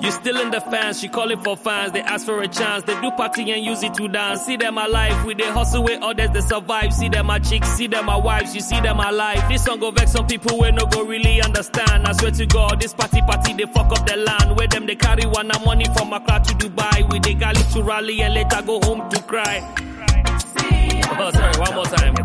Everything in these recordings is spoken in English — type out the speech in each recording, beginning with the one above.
You still in the fans, she calling for fans. They ask for a chance, they do party and use it to dance. See them alive, with they hustle with others, they survive. See them my chicks, see them my wives, you see them alive. This song go vex some people where no go really understand. I swear to God, this party, they fuck up the land. Where them they carry one money from Accra to Dubai. With they gali to rally and later go home to cry. Oh, sorry, one more time.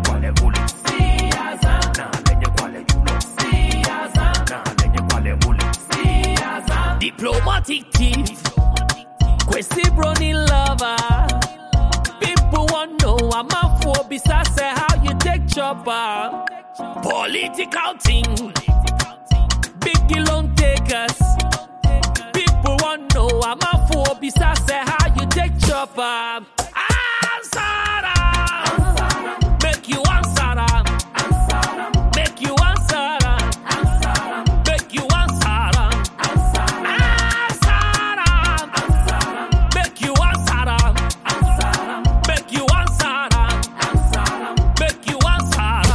Diplomatic thief, Kwesi Brony lover. People want know I'm a phobia. Say how you take chopper. Political thing, big loan takers. People want know I'm a phobia. Say how you take chopper. Ansara, make you ansara. Make you ansara. Make you ansara. Make you ansara. Make you ansara. Make you ansara.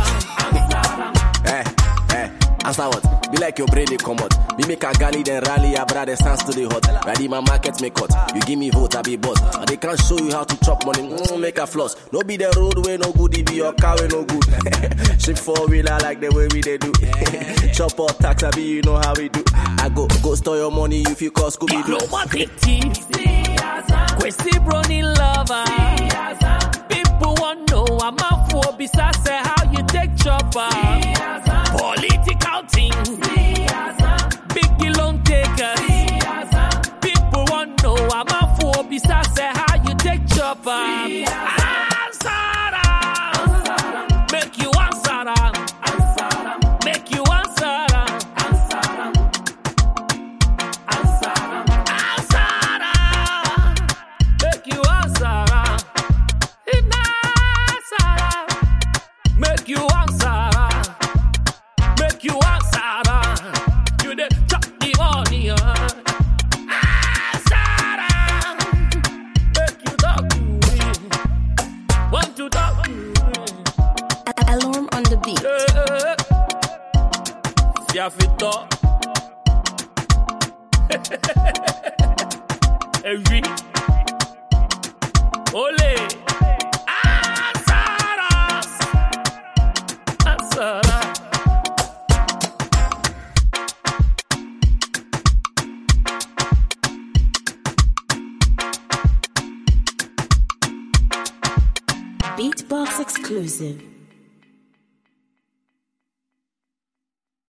Answer what? Be like your brain they come out. Me make a galley then rally, I brother stands to the hot. Ready my market make cut. You give me vote, I be boss. And they can't show you how to chop money, make a floss. No be the road way no good, it be your car way no good. Ship 4-wheeler like the way we they do. Chop or tax, I be you know how we do. I go store your money if you call Scooby Doo. Diplomatic thief, Kwesi Brony lover. People want know I'm a phobia. Say how you take chopper. Political thing, big loan takers. People want know I'm a phobia. Say how you take chopper. Ansara, make you ansara. Make you ansara. Ansara, make you ansara. Make you ansara. Make you ansara. You dey chop the money, ansara. Make you talk to me. Want to talk to me. Alarm on the beat. Fiafito. Every. Ole. Ansara. Ansara. Beatbox exclusive.